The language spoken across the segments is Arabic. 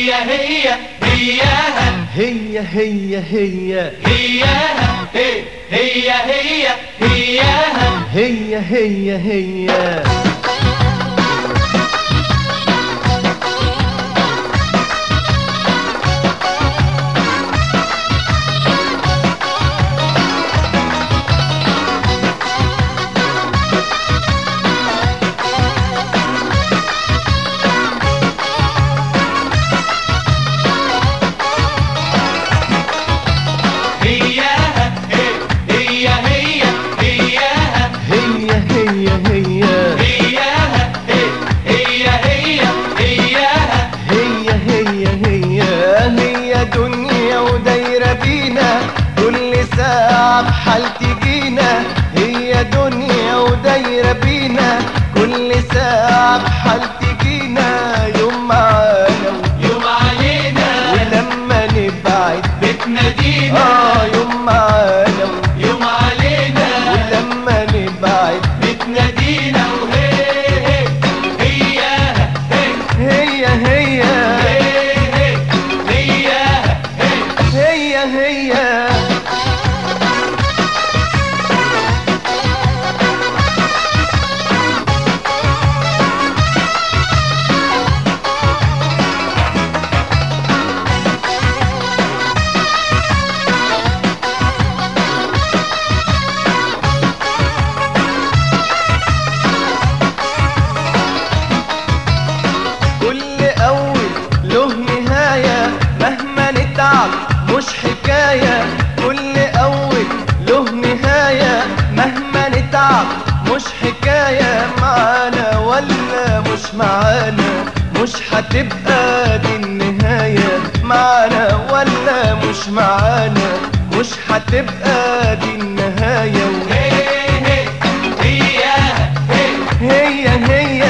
هي هي هياها هي هي هي هياها هي هي هي هياها هي هي هي بحال تجينا، هي دنيا ودايرة بينا، كل ساعة بحال تجينا، يوم معانا ويوم علينا، ولما نبعد بتنادينا. يوم معانا ويوم علينا، ولما نبعد بتنادينا. وهي هي هي هي هي هي هي مش حكاية، كل أول له نهاية، مهما نتعب مش حكاية، معانا ولا مش معانا، مش هتبقى دي النهاية، معانا ولا مش معانا، مش هتبقى دي النهاية. هي هي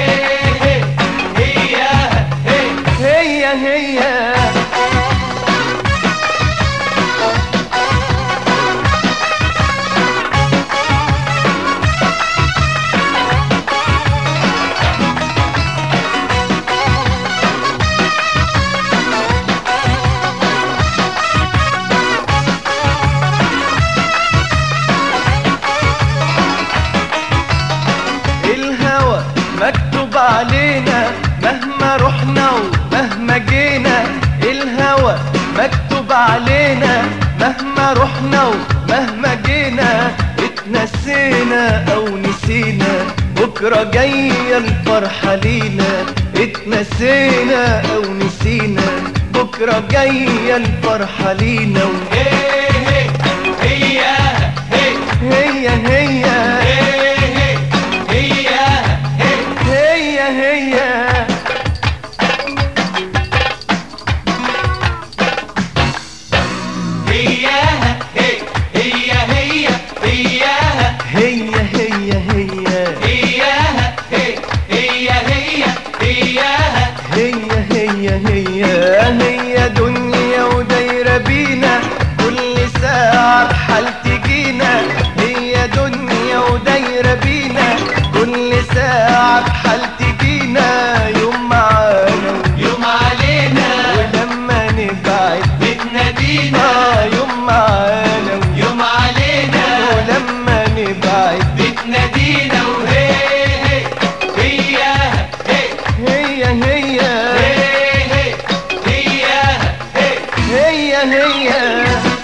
هي مكتوب علينا مهما رحنا ومهما جينا، الهوى مكتوب علينا مهما رحنا ومهما جينا، اتنسينا او نسينا بكرة جاية الفرحة لينا، اتنسينا او نسينا بكرة جاية الفرحة لينا. هي هي هي هي هي دنيا ودايرة بينا، كل ساعة بحال تجينا، هي دنيا ودايرة بينا، كل ساعة بحال تجينا، يوم معانا ويوم علينا، ولما نبعد بتنادينا. يوم معانا ويوم علينا، ولما نبعد بتنادينا. وهي هي هي هي هي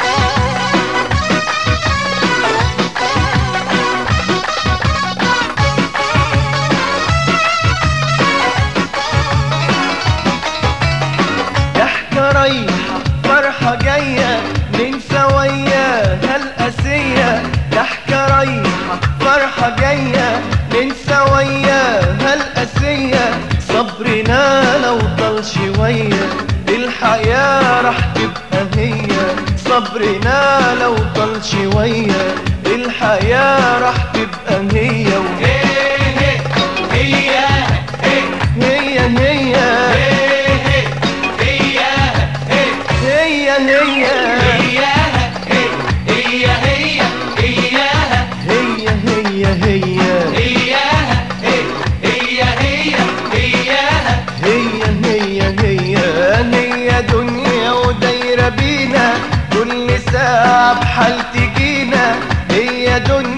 ضحكة رايحة فرحة جاية، ننسى وياها القاسية، ضحكة رايحة فرحة جاية، ننسى وياها القاسية، صبرنا لو طال شوية الحياة راح تبقى هي، صبرنا لو طال شوية الحياة راح تبقى هي. هي هي هي بحال تجينا هي دنيا